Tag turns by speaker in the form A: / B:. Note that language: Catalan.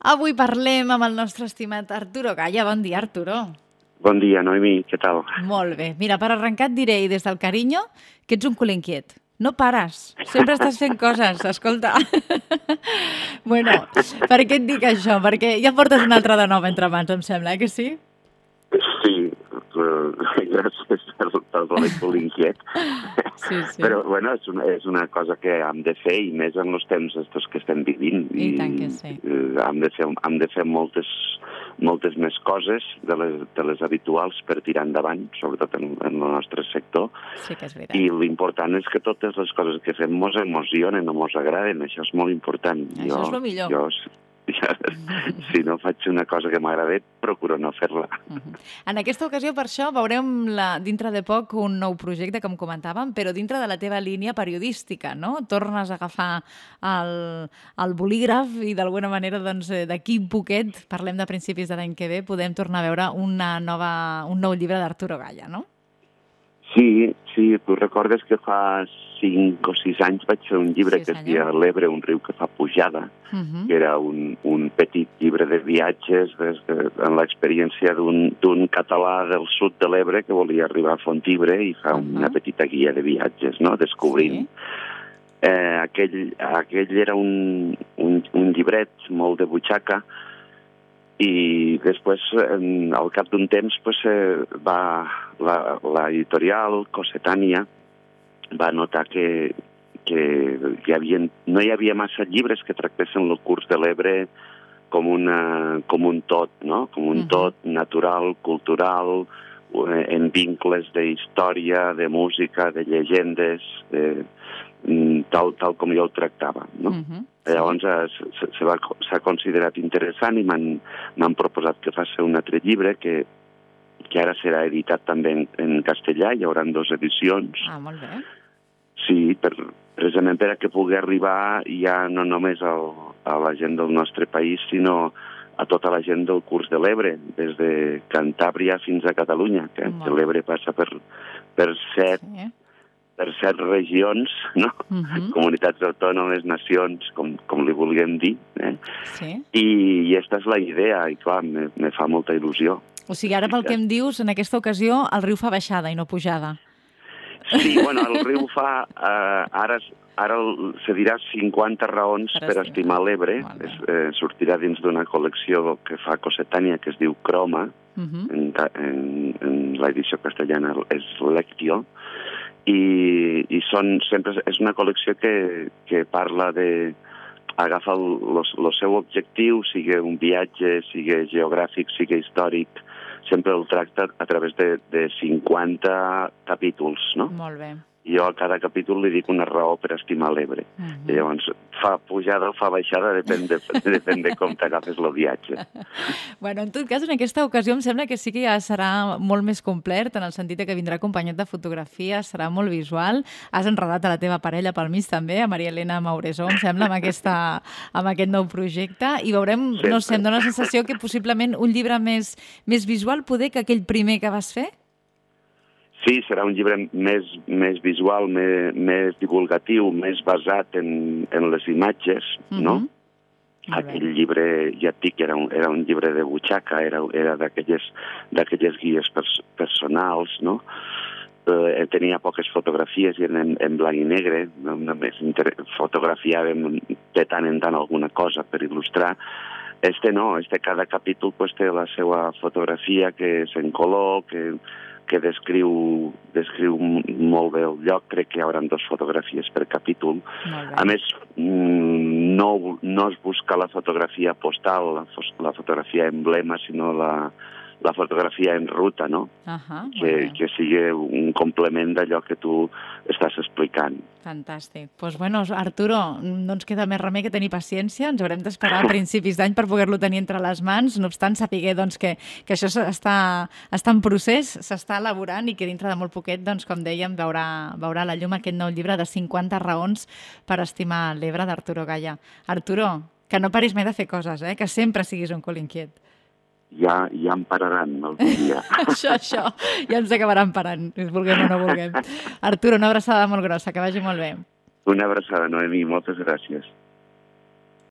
A: Avui parlem amb el nostre estimat Arturo Gaya. Bon dia, Arturo.
B: Bon dia, Noemi, què tal?
A: Molt bé. Mira, per arrencar et diré, i des del carinyo, que ets un cul inquiet. No pares. Sempre estàs fent coses, escolta. Bueno, per què et dic això? Perquè ja portes una altra de nova entre mans, em sembla, que sí?
B: Sí, gràcies pel cul inquiet.
A: Sí.
B: Però, bueno, és una cosa que hem de fer, i més en els temps estos que estem vivint.
A: I tant que sí.
B: Hem de fer moltes més coses de les habituals per tirar endavant, sobretot en el nostre sector.
A: Sí que és veritat.
B: I l'important és que totes les coses que fem mos emocionen o mos agraden. Això és molt important.
A: Això és el millor.
B: Si no faig una cosa que m'agrada, procuro no fer-la.
A: En aquesta ocasió, per això, veurem dintre de poc un nou projecte, com comentàvem, però dintre de la teva línia periodística, no? Tornes a agafar el bolígraf i d'alguna manera, doncs, d'aquí un poquet, parlem de principis de l'any que ve, podem tornar a veure un nou llibre d'Arturo Gaya, no?
B: Sí, tu recordes que fa 5 o 6 anys vaig fer un llibre que es deia L'Ebre, un riu que fa pujada, que era un petit llibre de viatges en l'experiència d'un català del sud de l'Ebre que volia arribar a Fonthibre i fa una petita guia de viatges, no?, descobrint. Aquell era un llibret molt de butxaca, i després, al cap d'un temps, l'editorial Cossetània va notar que no hi havia massa llibres que tractessin el curs de l'Ebre com un tot, no? Com un tot natural, cultural, en vincles d'història, de música, de llegendes, tal com jo el tractava, no? Llavors s'ha considerat interessant i m'han proposat que faci un altre llibre que ara serà editat també en castellà, hi haurà 2 edicions.
A: Ah, molt bé.
B: Sí, precisament per a que pugui arribar ja no només a la gent del nostre país, sinó a tota la gent del curs de l'Ebre, des de Cantàbria fins a Catalunya, que l'Ebre passa per 7 regions, no? Comunitats autònomes, nacions, com li vulguem dir. I aquesta és la idea, i clar, me fa molta il·lusió.
A: O sigui, ara pel que em dius, en aquesta ocasió el riu fa baixada i no pujada.
B: Sí, bueno, el riu fa... Ara se dirà 50 raons per estimar l'Ebre. Sortirà dins d'una col·lecció que fa Cossetània, que es diu Croma. En l'edició castellana és Lectio. I sempre és una col·lecció que parla de agafar el seu objectiu, sigui un viatge, sigui geogràfic, sigui històric, sempre el tracta a través de 50 capítols, no?
A: Molt bé.
B: Jo a cada capítol li dic una raó per estimar l'Ebre. Llavors, fa pujada o fa baixada, depèn de com t'agafes el viatge.
A: Bueno, en tot cas, en aquesta ocasió em sembla que sí que ja serà molt més complet, en el sentit que vindrà acompanyat de fotografies, serà molt visual. Has enredat a la teva parella pel mig també, a Maria Elena Mauresó, em sembla, amb aquest nou projecte. I veurem, no sé, em dóna la sensació que possiblement un llibre més visual poder que aquell primer que vas fer?
B: Sí, serà un llibre més visual, més divulgatiu, més basat en les imatges, no? Aquell llibre, ja et dic, era un llibre de butxaca, era d'aquelles guies personals, no? Tenia poques fotografies i eren en blanc i negre, només fotografiàvem de tant en tant alguna cosa per il·lustrar. Cada capítol té la seva fotografia, que és en color, que descriu molt bé el lloc. Crec que hi haurà 2 fotografies per capítol. A més, no es busca la fotografia postal, la fotografia emblema, sinó la fotografia en ruta, no? Que sigui un complement d'allò que tu estàs explicant.
A: Fantàstic. Doncs, bueno, Arturo, no ens queda més remei que tenir paciència. Ens haurem d'esperar a principis d'any per poder-lo tenir entre les mans. No obstant, saber que això està en procés, s'està elaborant i que dintre de molt poquet, doncs, com dèiem, veurà la llum aquest nou llibre de 50 raons per estimar l'Ebre d'Arturo Gaya. Arturo, que no paris mai de fer coses, que sempre siguis un cul inquiet.
B: Ja em pararan algun dia.
A: Això, ja ens acabaran parant, vulguem o no vulguem. Arturo, una abraçada molt grossa, que vagi molt bé.
B: Una abraçada, Noemi, moltes gràcies.